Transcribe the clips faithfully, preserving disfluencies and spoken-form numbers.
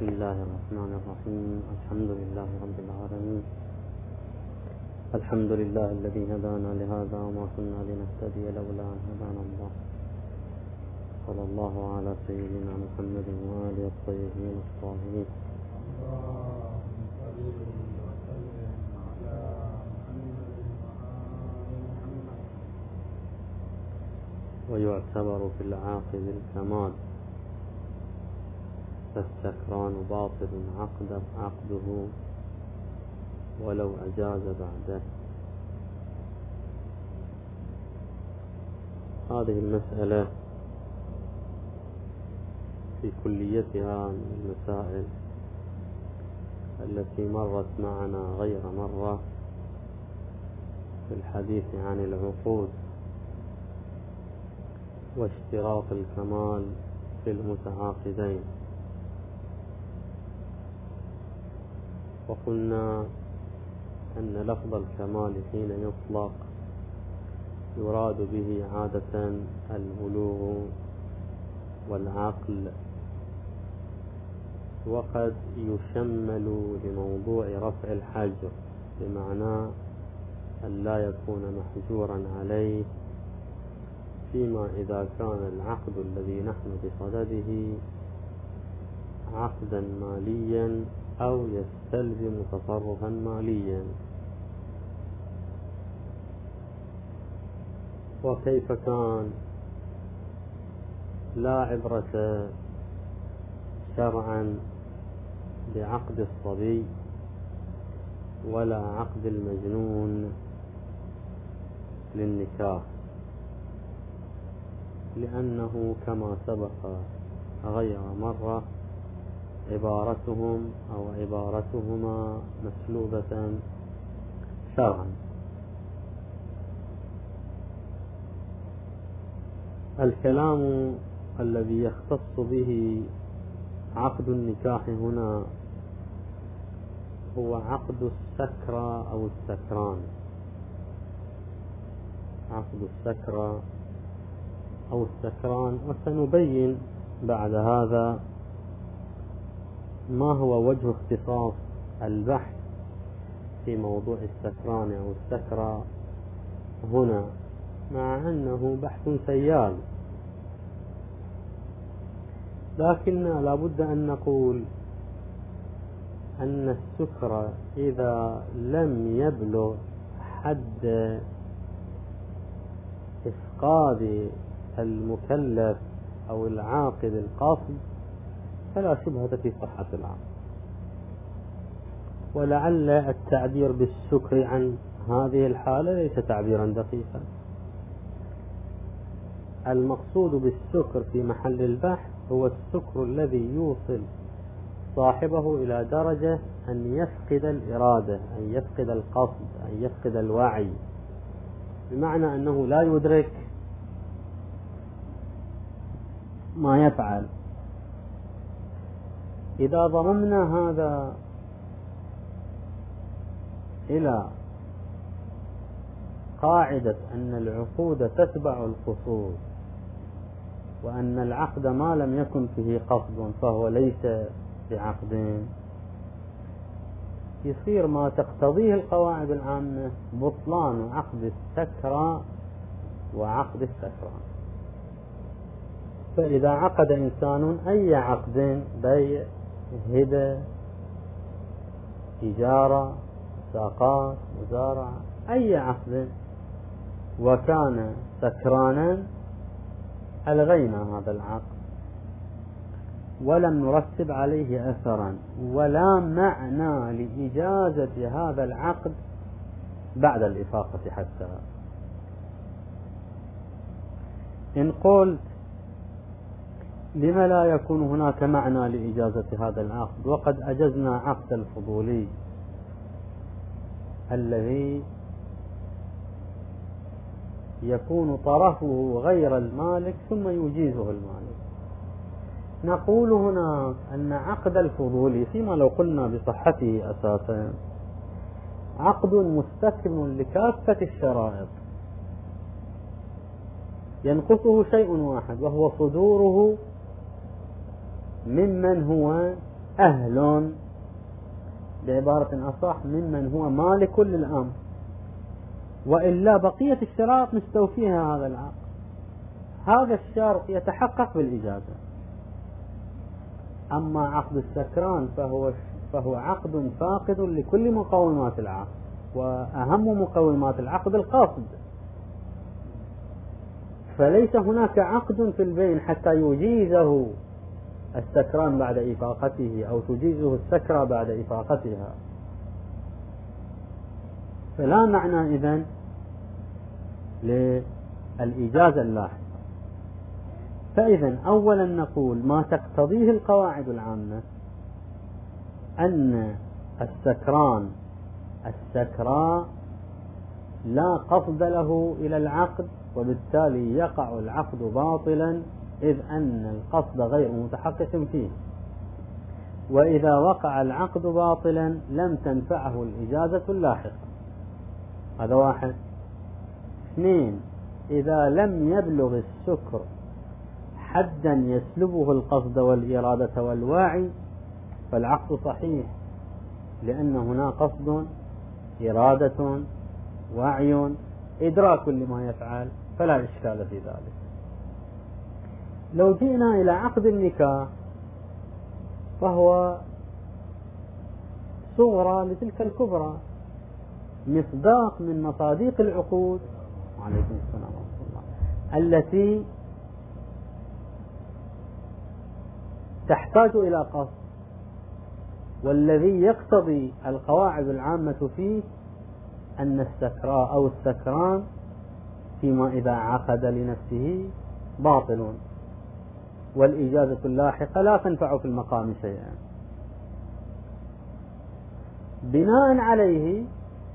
بسم الله الرحمن الرحيم. الحمد لله رب العالمين. الحمد لله الذي هدانا لهذا وما كنا لنهتدي لولا أن هدانا الله. صلى الله على سيدنا محمد وآله الطيبين الطاهرين. ويعتبر في العاقل الكمال، فالسكران باطل عقده, عقده ولو أجاز بعده. هذه المسألة في كليتها من المسائل التي مرت معنا غير مرة في الحديث عن العقود واشتراط الكمال في المتعاقدين. وقلنا أن لفظ الكمال حين يطلق يراد به عادة البلوغ والعقل، وقد يشمل لموضوع رفع الحجر، بمعنى أن لا يكون محجورا عليه فيما إذا كان العقد الذي نحن بصدده عقدا ماليا أو يستلزم تصرفا ماليا. وكيف كان لا عبرة شرعا بعقد الصبي ولا عقد المجنون للنكاح، لأنه كما سبق غير مرة عبارتهم أو عبارتهما مسلوبة شرعا. الكلام الذي يختص به عقد النكاح هنا هو عقد السكرى أو السكران، عقد السكرى أو السكران. وسنبين بعد هذا ما هو وجه اختصاص البحث في موضوع السكران أو السكرى هنا، مع أنه بحث سيال، لكننا لابد أن نقول أن السكر إذا لم يبلغ حد إفقاد المكلف أو العاقل القاصد فلا شبهة في صحة العقد. ولعل التعبير بالسكر عن هذه الحالة ليس تعبيرا دقيقا. المقصود بالسكر في محل البحث هو السكر الذي يوصل صاحبه إلى درجة أن يفقد الإرادة، أن يفقد القصد، أن يفقد الوعي، بمعنى أنه لا يدرك ما يفعل. إذا ضممنا هذا إلى قاعدة أن العقود تتبع القصود، وأن العقد ما لم يكن فيه قصد فهو ليس بعقد، يصير ما تقتضيه القواعد العامة بطلان عقد السكرى وعقد السكران. فإذا عقد إنسان أي عقد، بيع، هبة، إجارة، ساقات، مزارعة، أي عقد، وكان سكرانا، ألغينا هذا العقد ولم نرتب عليه أثرا ولا معنى لإجازة هذا العقد بعد الإفاقة حتى. إن قلت لما لا يكون هناك معنى لإجازة هذا العقد وقد أجزنا عقد الفضولي الذي يكون طرفه غير المالك ثم يجيزه المالك، نقول هنا أن عقد الفضولي فيما لو قلنا بصحته أساسا عقد مستكمل لكافة الشرائط، ينقصه شيء واحد وهو صدوره ممن هو أهل بعبارة أصح ممن هو مالك للأمر، وإلا بقية الشرائط مستوفيها هذا العقد. هذا الشرط يتحقق بالإجازة. أما عقد السكران فهو فهو عقد فاقد لكل مقومات العقد، وأهم مقومات العقد القصد، فليس هناك عقد في البين حتى يجيزه السكران بعد إفاقته أو تجيزه السكرى بعد إفاقتها، فلا معنى إذن للإجازة اللاحقة. فإذن أولا نقول ما تقتضيه القواعد العامة أن السكران السكرى لا قصد له إلى العقد، وبالتالي يقع العقد باطلا إذ أن القصد غير متحقق فيه، وإذا وقع العقد باطلا لم تنفعه الإجازة اللاحقة. هذا واحد. اثنين، إذا لم يبلغ السكر حدا يسلبه القصد والإرادة والوعي فالعقد صحيح، لأن هنا قصد، إرادة، وعي، إدراك لما يفعل، فلا إشكال في ذلك. لو جئنا إلى عقد النكاح فهو صغرى لتلك الكبرى، مصداق من مصاديق العقود وعليكم السلام ورحمة الله التي تحتاج إلى قصد، والذي يقتضي القواعد العامة فيه أن السكرى أو السكران فيما إذا عقد لنفسه باطل، والإجازة اللاحقة لا تنفع في المقام شيئا. بناء عليه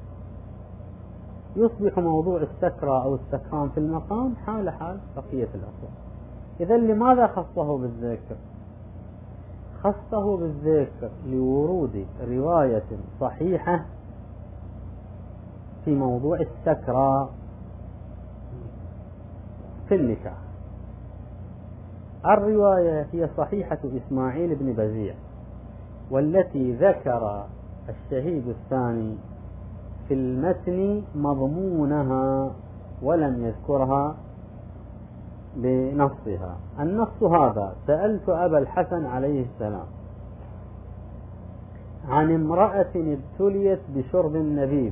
يصبح موضوع السكرى أو السكران في المقام حال حال بقية الأصول. إذا لماذا خصه بالذكر؟ خصه بالذكر لورود رواية صحيحة في موضوع السكرى في النكاح. الرواية هي صحيحة إسماعيل بن بزيع، والتي ذكر الشهيد الثاني في المتن مضمونها ولم يذكرها بنصها. النص هذا: سألت أبا الحسن عليه السلام عن امرأة ابتليت بشرب النبيذ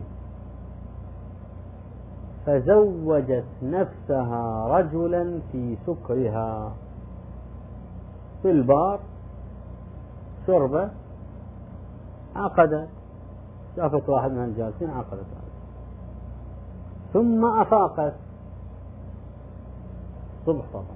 فزوجت نفسها رجلا في سكرها، في البار شربة، عقدت، شافت واحد من الجالسين عقدت عليه، ثم أفاقت صبح طبعا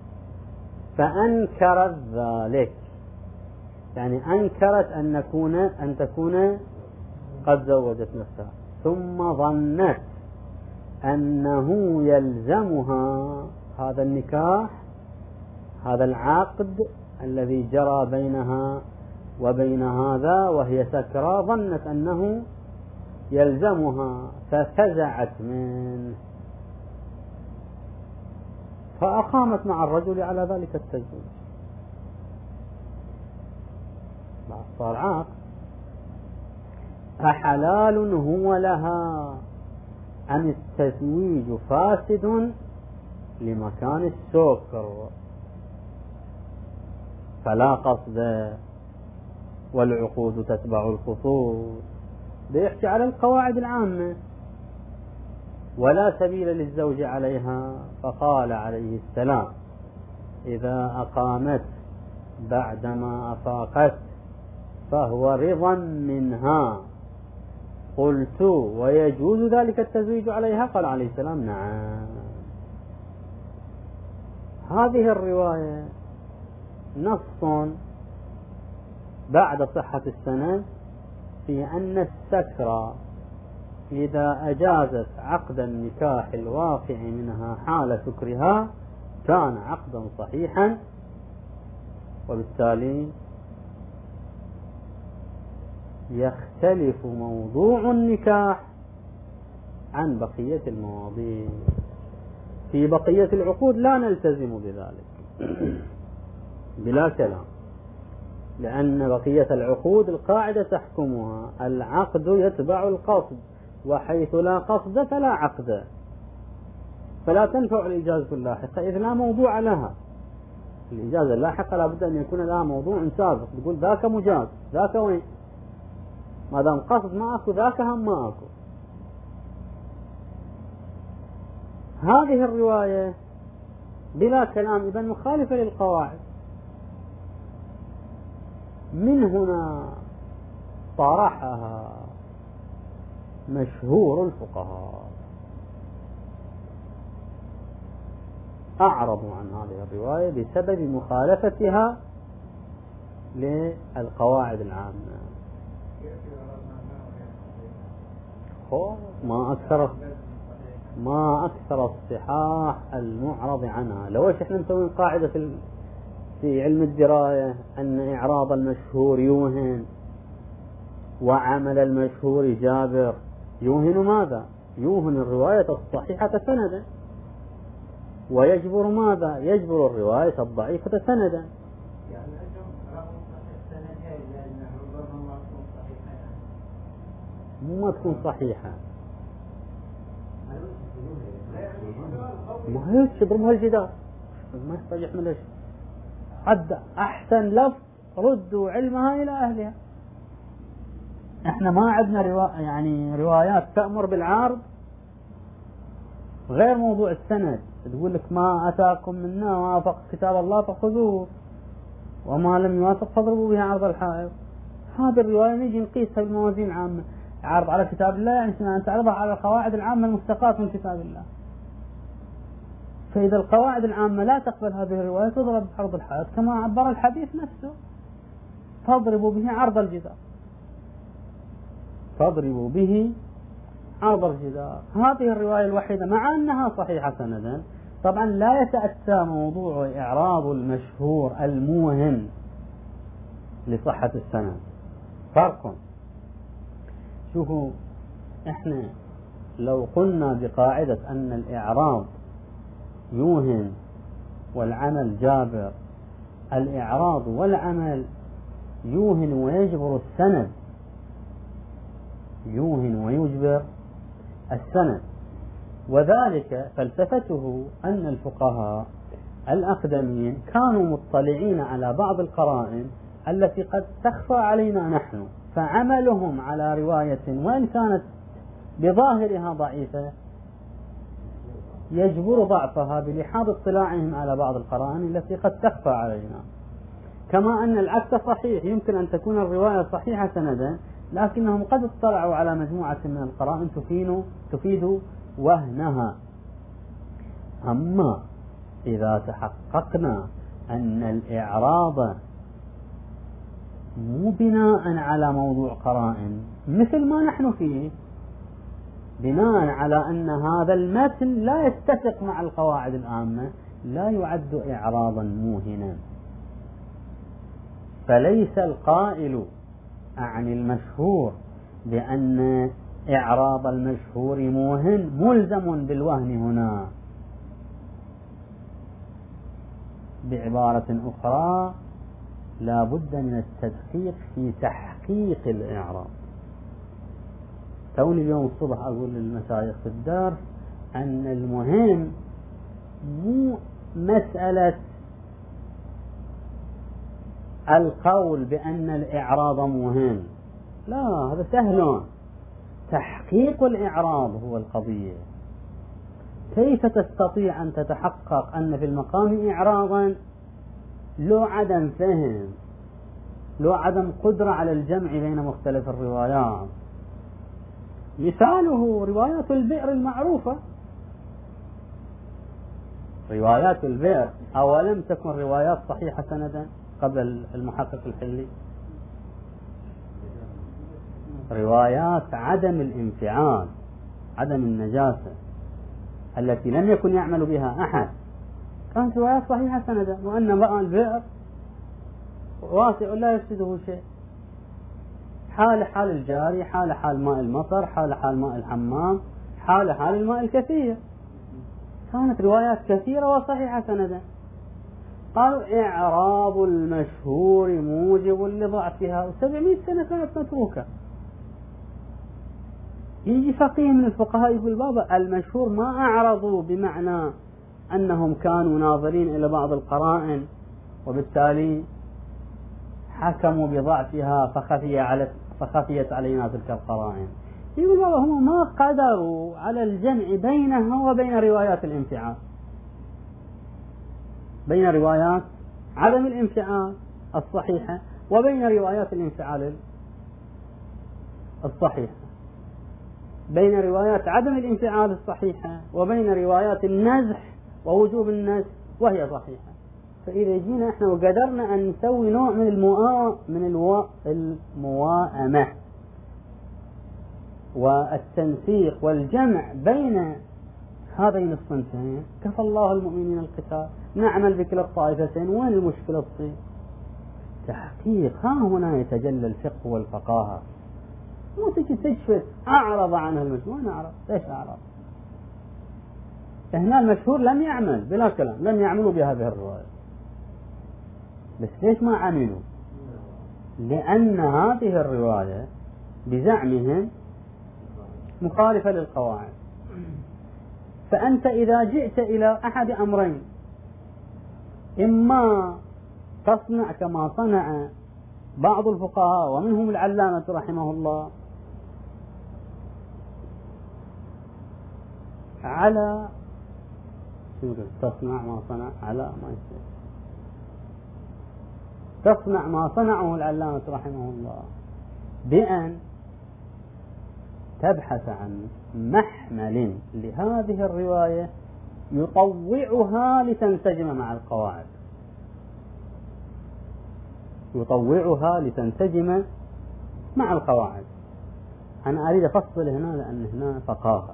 فأنكرت ذلك، يعني أنكرت أن نكون أن تكون قد زوجت نفسها، ثم ظنت أنه يلزمها هذا النكاح، هذا العقد الذي جرى بينها وبين هذا وهي سكرى، ظنت أنه يلزمها ففزعت منه فأقامت مع الرجل على ذلك التزويج. صار عقد. أحلال هو لها أم التزويج فاسد لمكان السكر فلا قصد والعقود تتبع الخصوص؟ بيحكي على القواعد العامة. ولا سبيل للزوج عليها، فقال عليه السلام: إذا أقامت بعدما أفاقت فهو رضا منها. قلت: ويجوز ذلك التزويج عليها؟ قال عليه السلام: نعم. هذه الرواية نص بعد صحة السند في أن السكرى إذا أجازت عقد النكاح الواقع منها حال سكرها كان عقدا صحيحا، وبالتالي يختلف موضوع النكاح عن بقية المواضيع. في بقية العقود لا نلتزم بذلك بلا كلام. لأن بقية العقود القاعدة تحكمها، العقد يتبع القصد، وحيث لا قصد فلا عقد، فلا تنفع الإجازة اللاحقة إذ لا موضوع لها. الإجازة اللاحقة لابد أن يكون لها موضوع سابق، تقول ذاك مجاز، ذاك وين؟ ما دام قصد ما أكو ذاك هم ما أكو. هذه الرواية بلا كلام إذن مخالفة للقواعد. من هنا طرحها مشهور الفقهاء، أعرضوا عن هذه الرواية بسبب مخالفتها للقواعد العامة. ما أكثر ما أكثر الصحاح المعرض عنها. لو إيش إحنا نسوي قاعدة في في علم الدراية أن إعراض المشهور يوهن، وعمل المشهور جابر. يوهن ماذا؟ يوهن الرواية الصحيحة سندا، ويجبر ماذا؟ يجبر الرواية الضعيفة سندا. يعني مو ما تكون صحيحة، ما هي تضربها الجدار، ما يحتاج يحمل شيء. حد أحسن لفظ ردوا علمها إلى أهلها. إحنا ما عندنا روا... يعني روايات تأمر بالعرض غير موضوع السند، تقول لك ما أتاكم منا وافق كتاب الله فخذوه وما لم يوافق فاضربوا به عرض الحائط. هذه الرواية نيجي نقيسها بالموازين العامة. عرض على كتاب الله يعني أن تعرضها على القواعد العامة المستقاة من كتاب الله. فإذا القواعد العامة لا تقبل هذه الرواية تضرب عرض الحائط، كما عبر الحديث نفسه فاضربوا به عرض الجدار، فاضربوا به عرض الجدار. هذه الرواية الوحيدة مع أنها صحيحة سندا. طبعا لا يتأتى موضوع إعراض المشهور الموهم لصحة السند، فرق. شوفوا، احنا لو قلنا بقاعدة أن الإعراض يوهن والعمل جابر، الإعراض والعمل يوهن ويجبر السند، يوهن ويجبر السند. وذلك فلسفته أن الفقهاء الأقدمين كانوا مطلعين على بعض القرائن التي قد تخفى علينا نحن، فعملهم على رواية وإن كانت بظاهرها ضعيفة يجبر ضعفها بلحاظ اطلاعهم على بعض القرائن التي قد تخفى علينا. كما أن العكس صحيح، يمكن أن تكون الرواية صحيحة سندا لكنهم قد اطلعوا على مجموعة من القرائن تفيد تفيد وهنها. أما إذا تحققنا أن الإعراض مو بناء على موضوع قرائن مثل ما نحن فيه، بناء على أن هذا المتن لا يتفق مع القواعد العامة، لا يعد إعراضا موهنا. فليس القائل عن المشهور بأن إعراض المشهور موهن ملزم بالوهن هنا. بعبارة أخرى، لا بد من التدقيق في تحقيق الإعراض. توني اليوم الصبح أقول للمشايخ في الدار أن المهم مو مسألة القول بأن الإعراض مهم، لا، هذا سهل. تحقيق الإعراض هو القضية. كيف تستطيع أن تتحقق أن في المقام إعراضا لو عدم فهم، لو عدم قدرة على الجمع بين مختلف الروايات؟ مثاله روايات البئر المعروفة. روايات البئر أولم تكن روايات صحيحة سندا قبل المحقق الحلي؟ روايات عدم الانفعال، عدم النجاسة التي لم يكن يعمل بها أحد، كانت روايات صحيحة سندا. وأن ماء البئر واسع لا يفسده شيء، حال حال الجاري، حال حال ماء المطر، حال حال ماء الحمام، حال حال الماء الكثير. كانت روايات كثيرة وصحيحة سندا. قالوا إعراب المشهور موجب لضعفها، وسبعمائة سنة كانت متروكة. يجي فقيه من الفقهاء يقول بابا المشهور ما أعرضوا بمعنى أنهم كانوا ناظرين إلى بعض القرائن وبالتالي حكموا بضعفها فخفي على فخفيت علينا تلك القرائن. يقول بابا هم ما قدروا على الجمع بينها وبين روايات الانفعال، بين روايات عدم الانفعال الصحيحة وبين روايات الانفعال الصحيحة، بين روايات عدم الانفعال الصحيحة وبين روايات النزح ووجوب النزح وهي صحيحة. فإذا جينا احنا وقدرنا أن نسوي نوع من المواء من الوا... المواءمة والتنسيق والجمع بين هذين الصنفين، كفى الله المؤمنين القتال، نعمل بكلا الطائفتين، وين المشكلة تصير؟ تحقيق، ها هنا يتجلى الفقه والفقاهة. مو تجي تشفت أعرض عنها المشهور، وين أعرض؟ ليش أعرض؟ هنا المشهور لم يعمل بلا كلام، لم يعملوا بهذه الرواية، بس ليش ما عملوا؟ لأن هذه الرواية بزعمهم مخالفة للقواعد. فأنت إذا جئت إلى أحد أمرين، إما تصنع كما صنع بعض الفقهاء ومنهم العلامة رحمه الله على تصنع ما صنع على ما يصير تصنع ما صنعه العلامة رحمه الله بأن تبحث عن محمل لهذه الرواية يطوعها لتنسجم مع القواعد، يطوعها لتنسجم مع القواعد. أنا أريد أفصل هنا لأن هنا فقاهة.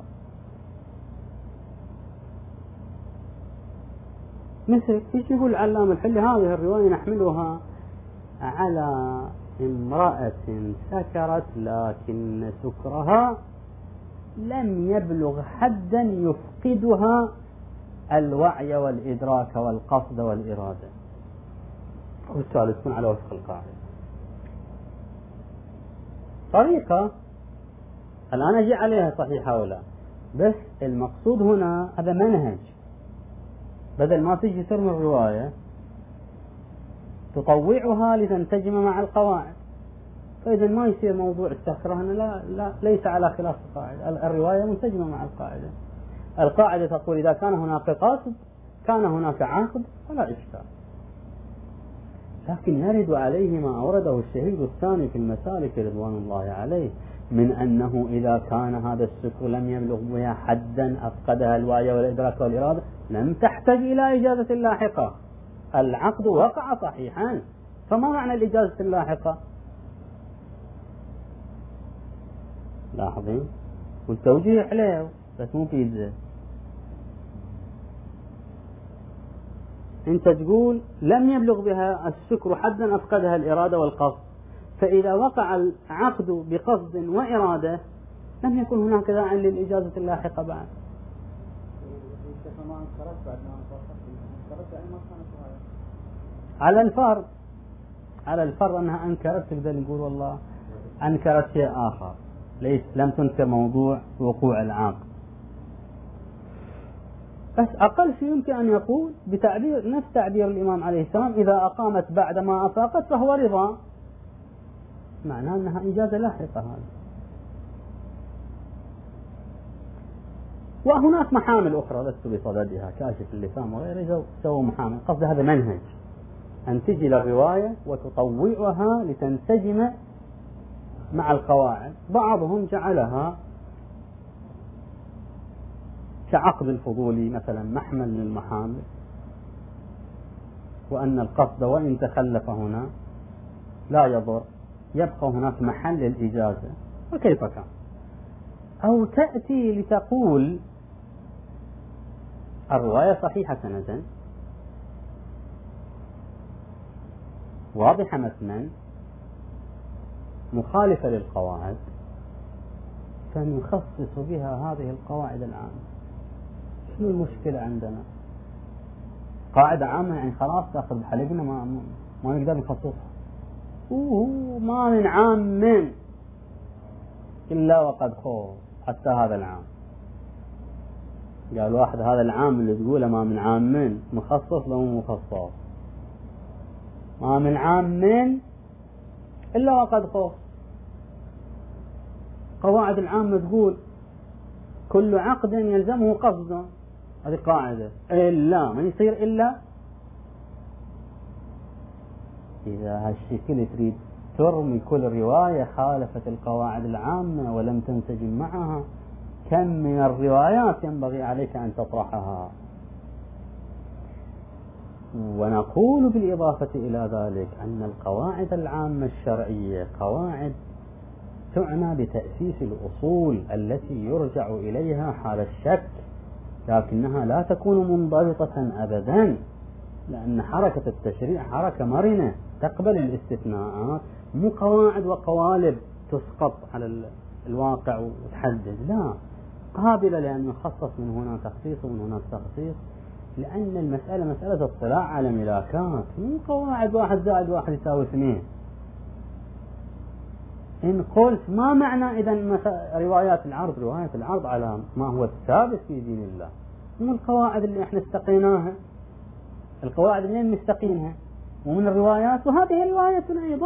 مثل ايش يقول العلامة الحلي؟ هذه الرواية نحملها على امرأة سكرت لكن سكرها لم يبلغ حدا يفقدها الوعي والإدراك والقصد والإرادة، وبالتالي تكون على وفق القاعدة. طريقة الآن أجي عليها صحيحة ولا، بس المقصود هنا هذا منهج، بدل ما تجي ترمي الرواية تطوعها لتنسجم مع القواعد. فإذا ما يصير موضوع السكرة هنا لا, لا ليس على خلاف القاعدة، الرواية منسجمة مع القاعدة. القاعدة تقول إذا كان هناك قصد كان هناك عقد فلا إشكال، لكن يرد عليه ما أورده الشهيد الثاني في المسالك رضوان الله عليه من أنه إذا كان هذا السكر لم يبلغ بها حدا أفقدها الوعي والإدراك والإرادة لم تحتاج إلى إجازة لاحقة، العقد وقع صحيحا، فما معنى الإجازة اللاحقة؟ لاحظين والتوجيه عليه بس مو بيتزا. انت تقول لم يبلغ بها السكر حدا أفقدها الإرادة والقصد، فإذا وقع العقد بقصد وإرادة لم يكن هناك داعي للإجازة اللاحقة بعد. على الفرض على الفرض أنها أنكرت، تقدر نقول والله أنكرت شيء آخر، ليس لم تنكر موضوع وقوع العقد. بس أقل شيء يمكن أن يقول بتعبير نفس تعبير الإمام عليه السلام إذا أقامت بعد ما أفاقت فهو رضا، معناه أنها إجازة لاحقة هذا. وهناك محامل أخرى لست بصددها، كاشف اللسان وغيره سووا محامل، قصد هذا منهج أن تجي للرواية وتطوعها لتنسجم مع القواعد. بعضهم جعلها كعقد الفضولي مثلا محمل للمحامل، وأن القصد وإن تخلف هنا لا يضر، يبقى هناك محل للإجازة وكيف كان. أو تأتي لتقول الرواية صحيحة سندا واضحة متنا مخالفة للقواعد فنخصص بها هذه القواعد العامة. شنو المشكلة عندنا؟ قاعدة عامة يعني خلاص تأخذ بحلقنا ما ما نقدر نخصصها. وهو ما من عام إلا وقد خوف حتى هذا العام. قال واحد هذا العام اللي تقوله ما من عام من مخصص لو مخصص، ما من عام من إلا وقد خوف. قواعد العامة تقول كل عقد يلزمه قصد، هذه قاعدة، إلا ما يصير إلا إذا هالشكل تريد ترمي كل رواية خالفت القواعد العامة ولم تنسجم معها. كم من الروايات ينبغي عليك أن تطرحها. ونقول بالإضافة إلى ذلك أن القواعد العامة الشرعية قواعد تعنى بتأسيس الأصول التي يرجع إليها حال الشك، لكنها لا تكون منضبطة أبدا، لأن حركة التشريع حركة مرنة تقبل الاستثناءات، مو قواعد وقوالب تسقط على الواقع وتحدد، لا، قابلة لأن يخصص من هنا تخصيص ومن هنا تخصيص، لأن المسألة مسألة اطلاع على ملاكات، مو قواعد واحد زائد واحد يساوي اثنين. إن قلت ما معنى إذا روايات العرض؟ روايات العرض على ما هو الثابت في دين الله، مو القواعد اللي احنا استقيناها، القواعد اللي نستقينها ومن الروايات، وهذه رواية أيضا.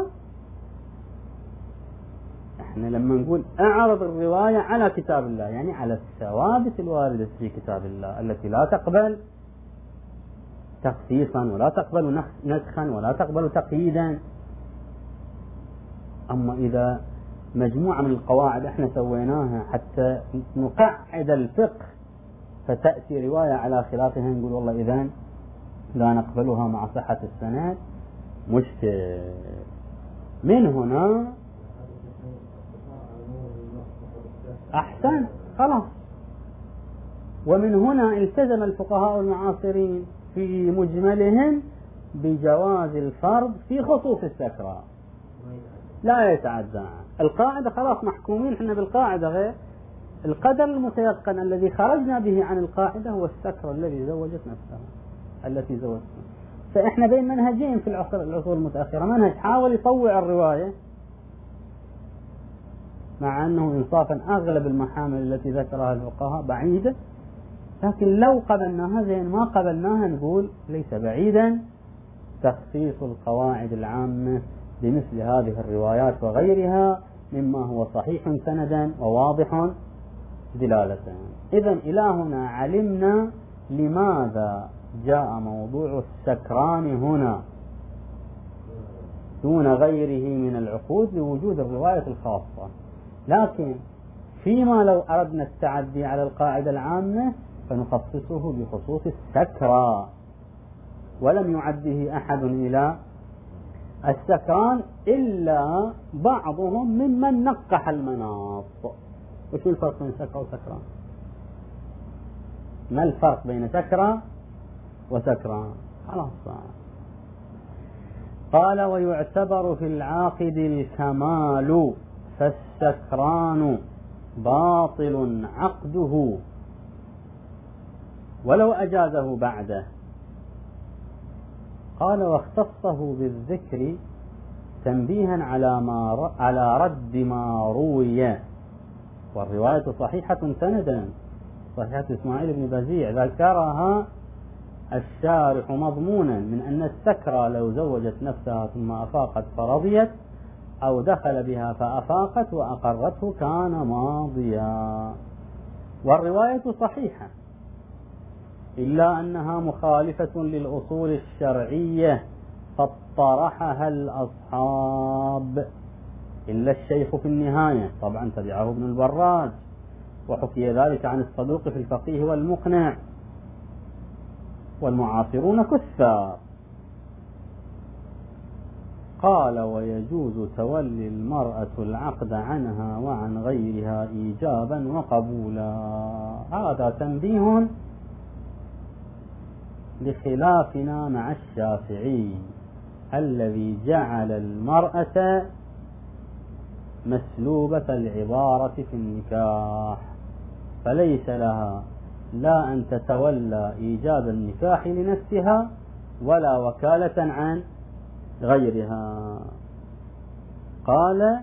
احنا لما نقول اعرض الرواية على كتاب الله يعني على الثوابت الواردة في كتاب الله التي لا تقبل تخصيصا ولا تقبل نسخا ولا تقبل تقييدا. أما إذا مجموعة من القواعد احنا سويناها حتى نقعد الفقه فتأتي رواية على خلافها نقول والله إذن لا نقبلها مع صحة السند، مشكل. من هنا أحسن خلاص. ومن هنا التزم الفقهاء المعاصرين في مجملهم بجواز الفرض في خصوص السكرى، لا يتعدى القاعدة. خلاص محكومين احنا بالقاعدة، غير القدر المتيقن الذي خرجنا به عن القاعدة هو السكرى الذي زوجت نفسها التي زوجت نفسها. فإحنا بين منهجين في العصر العصور المتأخرة، منهج حاول يطوع الرواية مع أنه إنصافا أغلب المحامل التي ذكرها الفقهاء بعيدة، لكن لو قبلناها زين ما قبلناها نقول ليس بعيدا تخصيص القواعد العامة بمثل هذه الروايات وغيرها مما هو صحيح سندا وواضح دلالة. إذن إلى هنا علمنا لماذا جاء موضوع السكران هنا دون غيره من العقود لوجود الرواية الخاصة. لكن فيما لو أردنا التعدي على القاعدة العامة فنخصصه بخصوص السكرى، ولم يعده أحد إلى السكران إلا بعضهم ممن نقح المناط. وشو الفرق بين سكرى وسكران؟ ما الفرق بين سكرى وسكران؟ خلاص. قال ويعتبر في العاقد الكمال فالسكران باطل عقده ولو أجازه بعده. قال واختصه بالذكر تنبيها على ما على رد ما روي، والرواية صحيحة سندا، صحيحة إسماعيل بن بزيع ذكرها الشارح مضمونا من أن السكرى لو زوجت نفسها ثم أفاقت فرضيت أو دخل بها فأفاقت وأقرته كان ماضيا. والرواية صحيحة إلا أنها مخالفة للأصول الشرعية فاطرحها الأصحاب إلا الشيخ في النهاية، طبعا تبعه ابن البراج، وحكي ذلك عن الصدوق في الفقيه والمقنع، والمعاصرون كثار. قال ويجوز تولي المرأة العقد عنها وعن غيرها إيجابا وقبولا. هذا تنبيه بخلافنا مع الشافعي الذي جعل المرأة مسلوبة العبارة في النكاح، فليس لها لا أن تتولى إيجاب النكاح لنفسها ولا وكالة عن غيرها. قال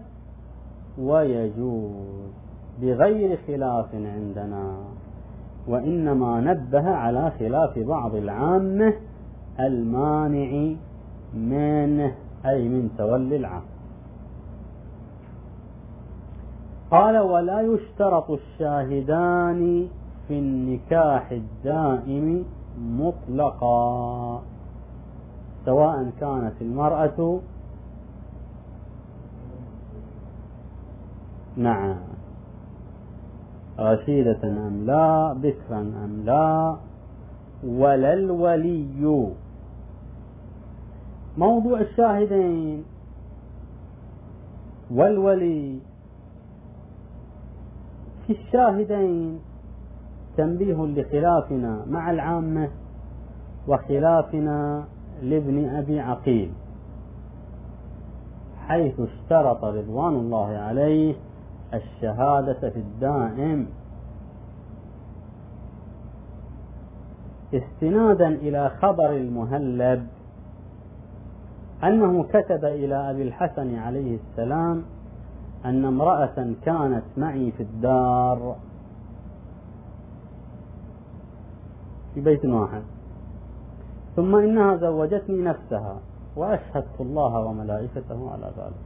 ويجوز بغير خلاف عندنا، وإنما نبه على خلاف بعض العامة المانع منه أي من تولي العام. قال ولا يشترط الشاهدان في النكاح الدائم مطلقا، سواء كانت المرأة نعم رشيدة أم لا، بكرا أم لا، ولا الولي. موضوع الشاهدين والولي، في الشاهدين تنبيه لخلافنا مع العامة وخلافنا لابن أبي عقيل، حيث اشترط رضوان الله عليه الشهادة في الدائم استنادا إلى خبر المهلب أنه كتب إلى أبي الحسن عليه السلام أن امرأة كانت معي في الدار في بيت واحد، ثم إنها زوجتني نفسها وأشهدت الله وملائكته على ذلك،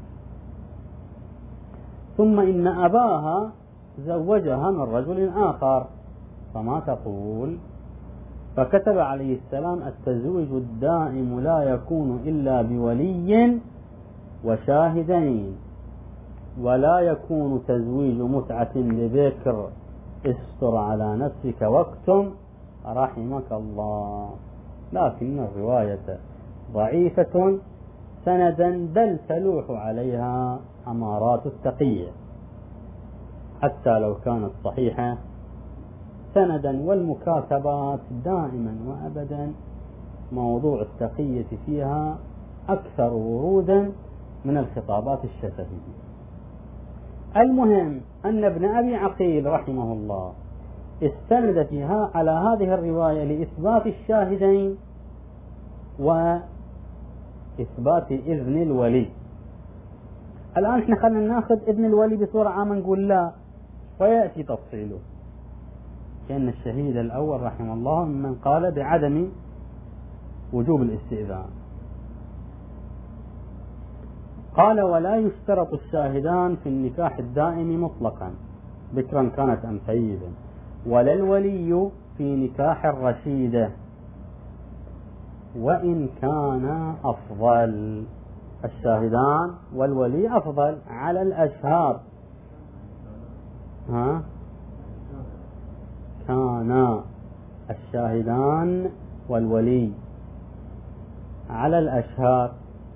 ثم إن أباها زوجها من رجل آخر، فما تقول؟ فكتب عليه السلام التزويج الدائم لا يكون إلا بولي وشاهدين، ولا يكون تزويج متعة لبكر استر على نفسك واكتم رحمك الله. لكن الرواية ضعيفة سندا، بل تلوح عليها أمارات التقية حتى لو كانت صحيحة سندا. والمكاتبات دائما وأبدا موضوع التقية فيها أكثر ورودا من الخطابات الشفهية. المهم أن ابن أبي عقيل رحمه الله استند فيها على هذه الرواية لإثبات الشاهدين وإثبات إذن الولي. الآن احنا خلينا ناخذ إذن الولي بصورة عامة، نقول لا ويأتي تفصيله، كأن الشهيد الأول رحمه الله من قال بعدم وجوب الاستئذان. قال ولا يشترط الشاهدان في النكاح الدائم مطلقا بكرا كانت أم ثيبا، ولا الولي في نكاح الرشيدة، وإن كان أفضل. الشاهدان والولي أفضل على الأشهار. ها كان الشاهدان والولي على الأشهار.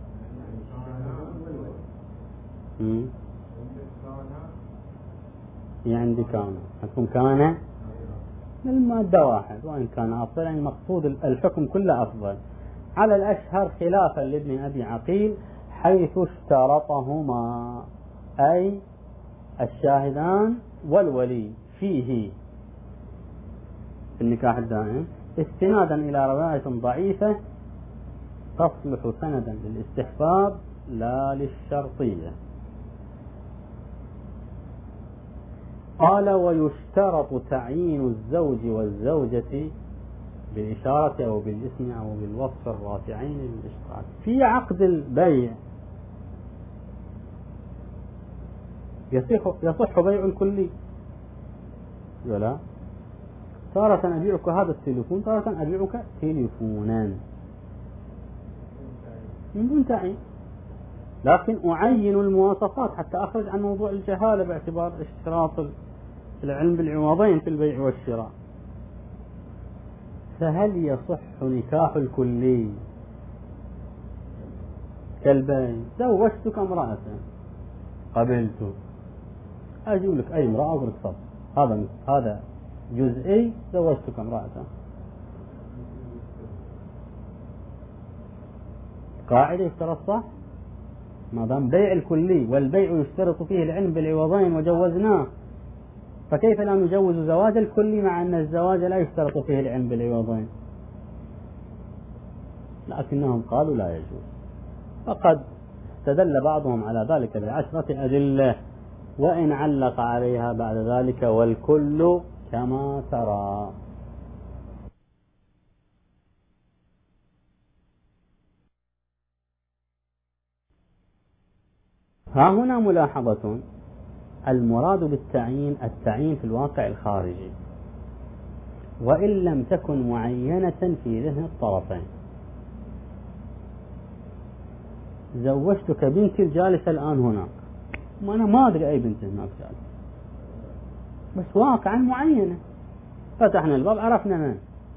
يعني كان حكم كان المادة واحد، وإن كان أفضل يعني مقصود الحكم كله أفضل. على الأشهر خلافا لابن أبي عقيل حيث اشترطهما، أي الشاهدان والولي فيه في النكاح الدائم استنادا إلى رواية ضعيفة تصلح سندا للاستحباب لا للشرطية. قال ويشترط تعيين الزوج والزوجة بالإشارة أو بالاسم أو بالوصف الرافعين للإشتراك في عقد البيع. يصح يصح بيع كلي ولا؟ تارة أبيعك هذا التليفون، تارة أبيعك تليفونا من دون تعيين، لكن أعين المواصفات حتى أخرج عن موضوع الجهالة باعتبار اشتراط العلم بالعوضين في البيع والشراء. فهل يصح نكاح الكلي كالبيع؟ زوجتك امرأة قبلت، أجيب لك أي امرأة أقول لك صف، هذا هذا جزئي، زوجتك امرأة. قاعدة يشترط صح ما دام بيع الكلي، والبيع يشترط فيه العلم بالعوضين وجوزناه، فكيف لا نجوز زواج الكل مع أن الزواج لا يشترط فيه العلم بالعوضين؟ لكنهم قالوا لا يجوز. فقد استدل بعضهم على ذلك بعشرة أدلة، وإن علق عليها بعد ذلك والكل كما ترى. ها هنا ملاحظة: المراد بالتعيين التعيين في الواقع الخارجي، وإن لم تكن معينة في ذهن الطرفين. زوجتك بنتي الجالسة الآن هناك، ما أنا ما أدري أي بنت هناك جالسة، بس واقعا معينة، فتحنا الباب عرفنا من.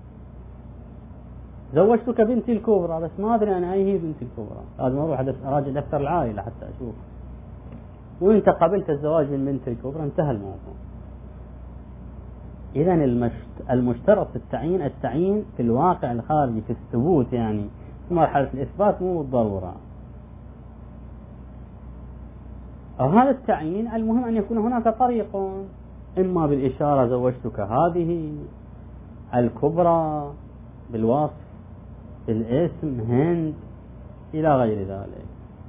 زوجتك بنتي الكبرى، بس ما أدري أنا أي هي بنتي الكبرى، لازم أروح أراجع دفتر العائلة حتى أشوف. وأنت قبلت الزواج من بنتي الكبرى، انتهى الموضوع. إذن المشترط في التعيين التعيين في الواقع الخارجي، في الثبوت، يعني في مرحلة الإثبات مو بالضرورة. أو هذا التعيين المهم أن يكون هناك طريق، إما بالإشارة زوجتك هذه الكبرى، بالوصف، بالاسم هند، إلى غير ذلك.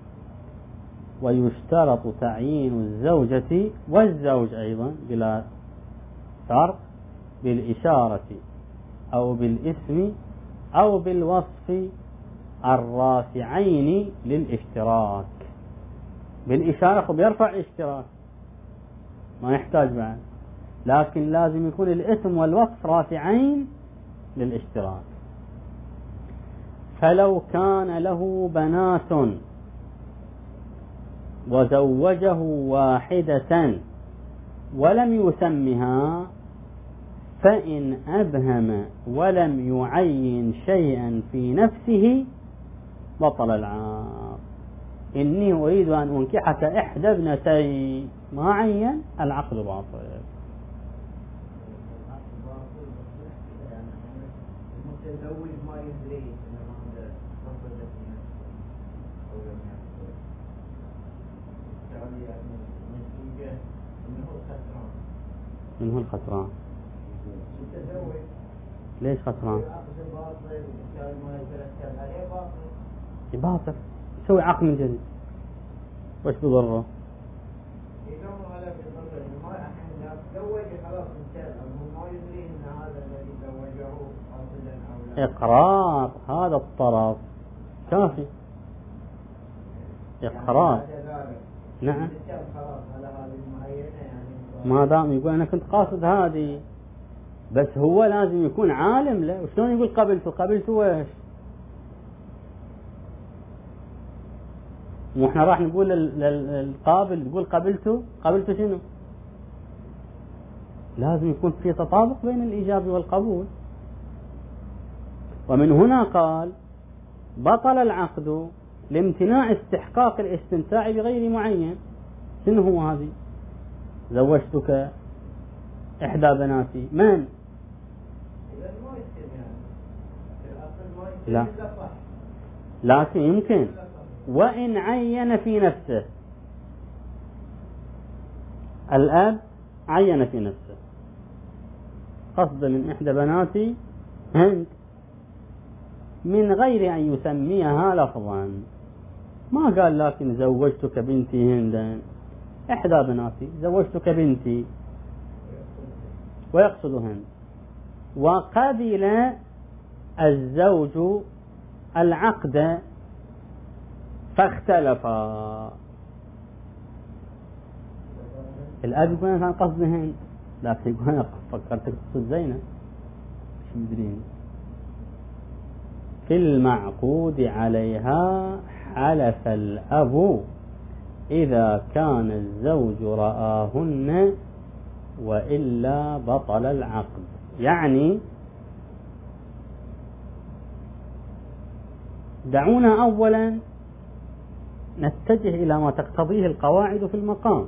ويشترط تعيين الزوجة والزوج أيضا بلا فرق بالإشارة أو بالاسم أو بالوصف الرافعين للاشتراك. بالإشارة بيرفع اشتراك، ما يحتاج بعد، لكن لازم يكون الاسم والوصف رافعين للاشتراك. فلو كان له بنات وزوجه واحدة ولم يسمها، فإن أبهم ولم يعين شيئا في نفسه بطل العقد. إني أريد أن أنكحك إحدى ابنتي، ما عين، العقد باطل. من هو الخسران؟ ليش خسران؟ باطل، يسوي عقد من جديد، وش بضره؟ إقرار هذا الطرف كافي. إقرار، نعم، ما دام يقول أنا كنت قاصد هذه، بس هو لازم يكون عالم له. وشلون يقول قبلته؟ قبلته ويش؟ واحنا راح نقول للقابل تقول قبلته، قبلته شنو؟ لازم يكون في تطابق بين الإيجاب والقبول. ومن هنا قال بطل العقد لامتناع استحقاق الاستمتاع بغير معين. شنو هو هذه؟ زوجتك إحدى بناتي، من؟ لا، لكن يمكن وإن عين في نفسه. الأب عين في نفسه قصد من إحدى بناتي هند، من غير أن يسميها لفظا، ما قال لكن زوجتك بنتي هند، إحدى بناتي، زوجتك بنتي، ويقصد هند. وقبل الزوج العقد فاختلفا. الأب يقول أنا كان قصدي هند، لكن يقول أنا فكرت تقصد زينب، مش مدرين. في المعقود عليها حلف الأب إذا كان الزوج رآهن، وإلا بطل العقد. يعني دعونا أولا نتجه إلى ما تقتضيه القواعد في المقام.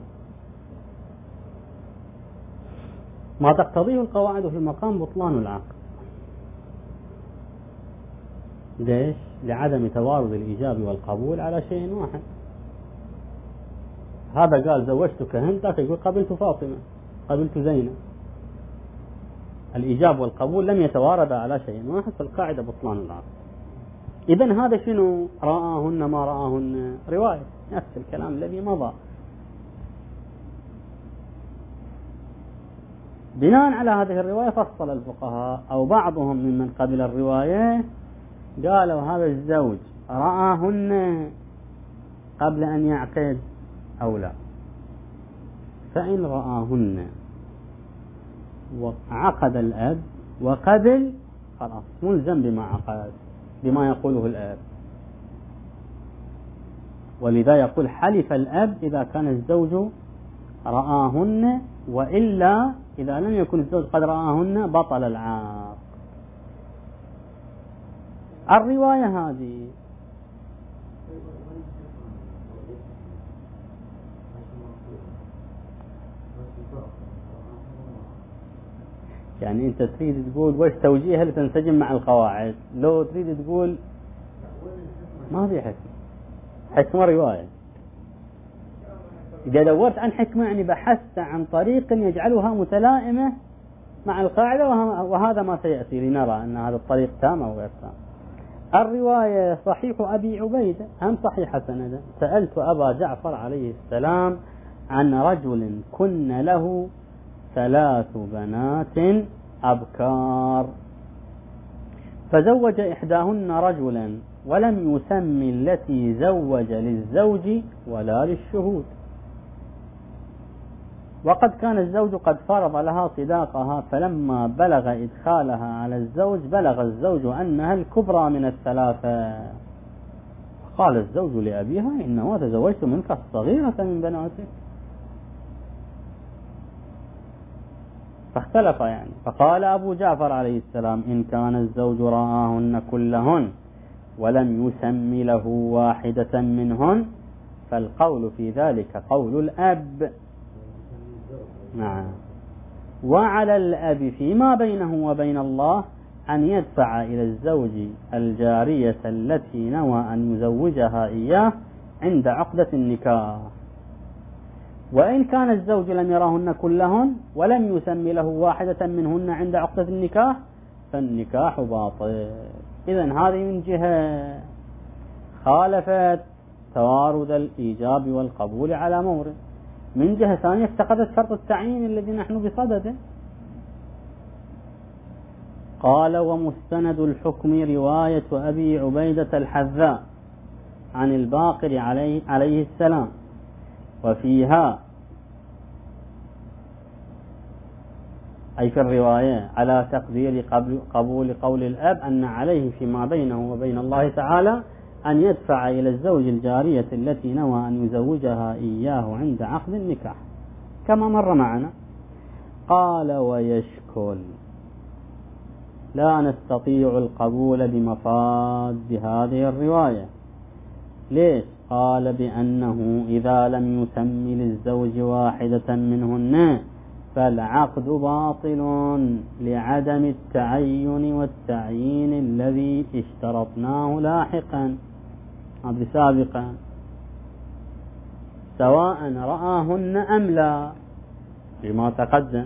ما تقتضيه القواعد في المقام بطلان العقد. ليش؟ لعدم توارد الإيجاب والقبول على شيء واحد. هذا قال زوجتك هند، ذاك يقول قبلت فاطمة. قبلت زينب. الإيجاب والقبول لم يتواردا على شيء واحد، فالقاعدة بطلان العقد. إذن هذا شنو؟ رآهن ما رآهن رواية، نفس الكلام الذي مضى. بناء على هذه الرواية فصل الفقهاء أو بعضهم ممن قبل الرواية قالوا هذا الزوج رآهن قبل أن يعقد أو لا، فإن رآهن وعقد الأب وقبل خلاص ملزم بما عقد، بما يقوله الأب. ولذا يقول حلف الأب إذا كان الزوج رآهن، وإلا إذا لم يكن الزوج قد رآهن بطل العقد. الرواية هذه يعني أنت تريد تقول وش توجيهها لتنسجم مع القواعد؟ لو تريد تقول ما في حكمة، حكمة رواية. إذا دورت عن حكمة يعني بحثت عن طريق يجعلها متلائمة مع القاعدة، وهذا ما سيأتي لنرى أن هذا الطريق تام أو غير تام. الرواية صحيح أبي عبيدة هم صحيحة سندا. سألت أبا جعفر عليه السلام عن رجل كن له ثلاث بنات أبكار فزوج إحداهن رجلا ولم يسمي التي زوج للزوج ولا للشهود، وقد كان الزوج قد فرض لها صداقها، فلما بلغ إدخالها على الزوج بلغ الزوج أنها الكبرى من الثلاثة، قال الزوج لأبيها إنما تزوجت منك الصغيرة من بناتك، فاختلف يعني. فقال أبو جعفر عليه السلام إن كان الزوج رآهن كلهن ولم يسم له واحدة منهن فالقول في ذلك قول الأب. نعم. وعلى الأب فيما بينه وبين الله أن يدفع إلى الزوج الجارية التي نوى أن يزوجها إياه عند عقدة النكاح، وإن كان الزوج لم يراهن كلهن ولم يسم له واحدة منهن عند عقدة النكاح فالنكاح باطل. إذن هذه من جهة خالفت توارد الإيجاب والقبول على مورد، من جهة ثانية افتقدت شرط التعيين الذي نحن بصدده. قال ومستند الحكم رواية أبي عبيدة الحذاء عن الباقر عليه, عليه السلام، وفيها أي في الرواية على تقدير قبول قول الأب أن عليه فيما بينه وبين الله تعالى أن يدفع إلى الزوج الجارية التي نوى أن يزوجها إياه عند عقد النكاح كما مر معنا. قال ويشكل لا نستطيع القبول بمفاد هذه الرواية. ليش؟ قال بأنه إذا لم يسم للزوج واحدة منهن فالعقد باطل لعدم التعين والتعيين الذي اشترطناه لاحقا قبل سابقا سواء رآهن أم لا بما تقدم،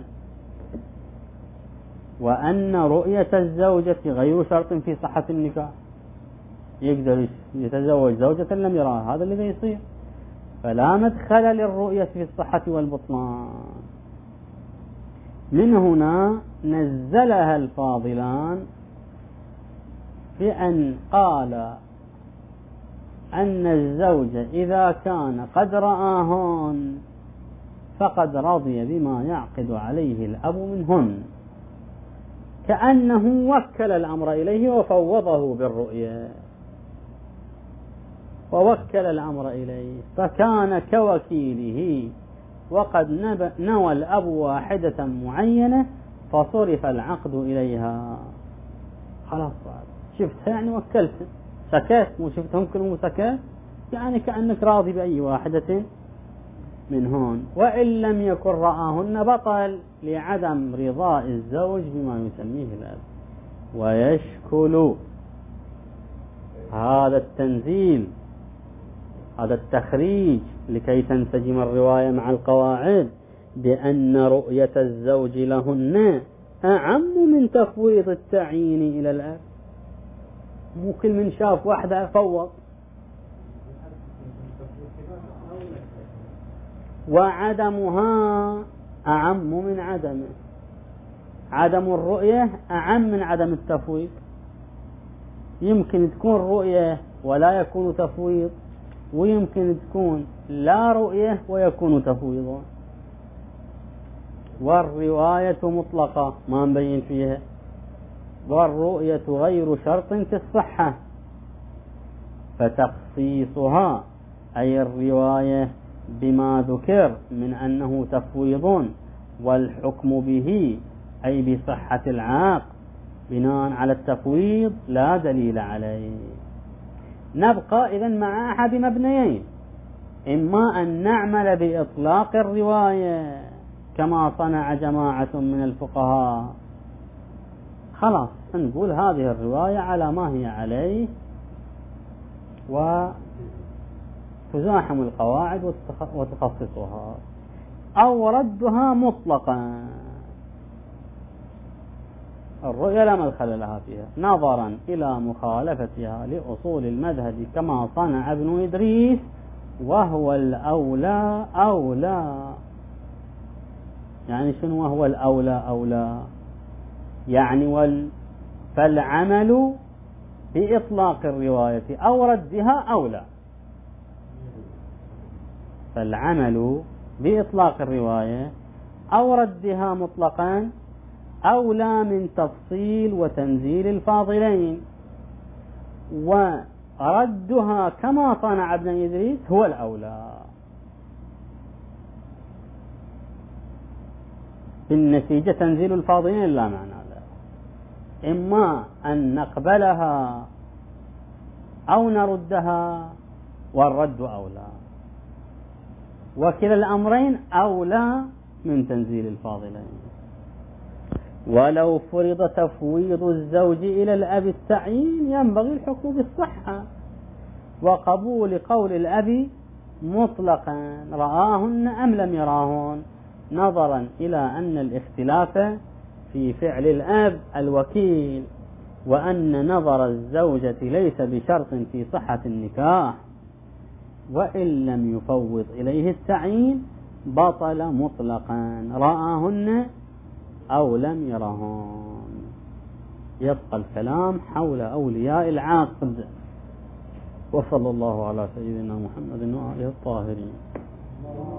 وأن رؤية الزوجة غير شرط في صحة النكاح، يقدر يتزوج زوجة لم يراها، هذا الذي يصير، فلا مدخل للرؤية في الصحة والبطلان. من هنا نزلها الفاضلان بأن قال أن الزوج إذا كان قد رآهن فقد رضي بما يعقد عليه الأب منهن، كأنه وكل الأمر إليه وفوضه بالرؤية، ووكل الأمر إليه فكان كوكيله، وقد نوى الأب واحدة معينة فصرف العقد إليها. خلاص شفتها يعني وكلت، سكت مو شفتهم كلهم سكت، يعني كأنك راضي بأي واحدة منهن، وإن لم يكن رآهن بطل لعدم رضاء الزوج بما يسميه الأب. ويشكل هذا التنزيل هذا التخريج لكي تنسجم الرواية مع القواعد، بأن رؤية الزوج لهن أعم من تفويض التعيين إلى الأب. مو كل من شاف واحدة فوض، وعدمها أعم من عدمه. عدم الرؤية أعم من عدم التفويض. يمكن تكون رؤية ولا يكون تفويض، ويمكن تكون لا رؤية ويكون تفويضا. والرواية مطلقة ما نبين فيها، والرؤية غير شرط في الصحة، فتخصيصها أي الرواية بما ذكر من أنه تفويض والحكم به أي بصحة العاقد بناء على التفويض لا دليل عليه. نبقى إذن مع أحد مبنيين: إما أن نعمل بإطلاق الرواية كما صنع جماعة من الفقهاء، خلاص نقول هذه الرواية على ما هي عليه وتزاحم القواعد وتخصصها، أو ردها مطلقا. الرؤية لا مدخل لها فيها نظرا إلى مخالفتها لأصول المذهب كما صنع ابن إدريس، وهو الأولى أولى. يعني شنو وهو الأولى أولى؟ يعني وال فالعمل بإطلاق الرواية أو ردها أولى. فالعمل بإطلاق الرواية أو ردها مطلقا أولى من تفصيل وتنزيل الفاضلين، وردها كما صنع ابن إدريس هو الأولى. بالنتيجة تنزيل الفاضلين لا معنى له، إما أن نقبلها أو نردها، والرد أولى، وكلا الأمرين أولى من تنزيل الفاضلين. ولو فرض تفويض الزوج إلى الأب التعيين ينبغي الحكم بالصحة وقبول قول الأب مطلقا رآهن أم لم يراهن، نظرا إلى أن الاختلاف في فعل الأب الوكيل، وأن نظر الزوجة ليس بشرط في صحة النكاح، وإن لم يفوض إليه التعيين بطل مطلقا رآهن أو لم يرهن. يبقى الكلام حول أولياء العاقد. وصلى الله على سيدنا محمد وآله الطاهرين.